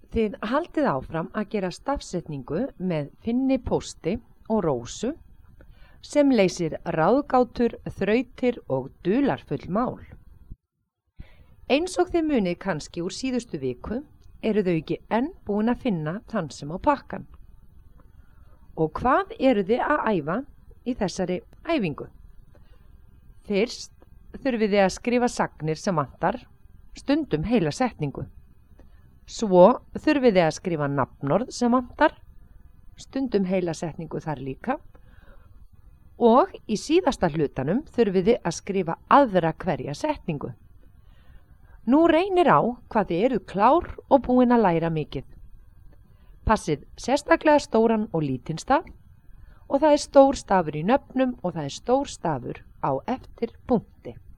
Þið haldið áfram að gera stafsetningu með Finni Pósti og Rósu sem leysir ráðgátur, þrautir og dularfull mál. Eins og þið munið kannski úr síðustu viku eru þau ekki enn búin að finna þann sem á pakkan. Og hvað eru þið að æfa í þessari æfingu? Fyrst þurfið þið að skrifa sagnir sem vantar, stundum heila setningu. Svo þurfið þið að skrifa nafnorð sem vantar, stundum heila setningu þar líka. Og í síðasta hlutanum þurfið þið að skrifa aðra hverja setningu. Nú reynir á hvað þið eru klár og búin að læra mikið. Passið sérstaklega stóran og lítinn staf og það er stór stafur í nöfnum og það er stór stafur á eftir punkti.